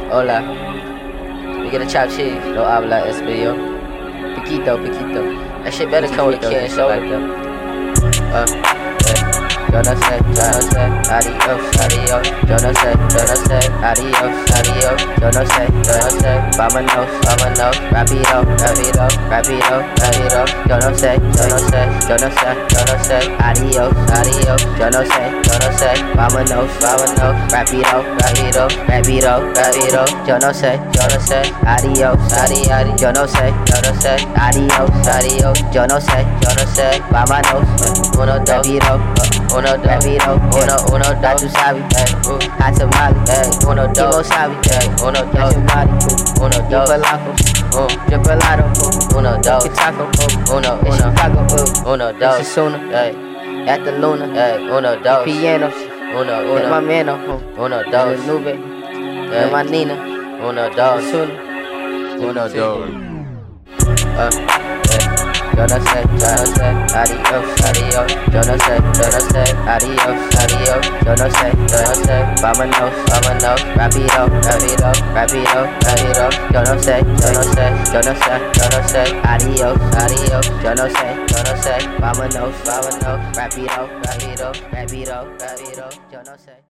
Hola, we get a chopped cheese. No habla español. Piquito, piquito. That shit better come with a can shoulder. Yo no sé, adiós, adiós. Yo no sé, adiós, adiós. Yo no sé, vámonos, vámonos. Rápido, rápido, rápido, rápido. Yo no sé, adiós, adiós. Yo no sé, vámonos, vámonos. Rápido, rápido, rápido, rápido. Yo no sé, adiós, adiós. Yo no sé, adiós, adiós. Yo no sé, vámonos. Uno, dos, uno, dos, tú sabes, hot tamale, uno, dos, sabe, uno, dos, uno, dos, chocolate, uno, dos, taco, uno, Chicago, uno, dos, Suna, at the Luna, uno, dos, piano, uno, my mano, uno, dos, nube, my Nina, uno, dos, Suna, uno, dos. Yo no sé, adiós, adiós. Yo no sé, adiós, adiós. Yo no sé, vámonos, vámonos. Rápido, rápido, rápido, rápido. Yo no sé, adiós, adiós. Yo no sé, vámonos, vámonos. Rápido, rápido, rápido, rápido. Yo no sé.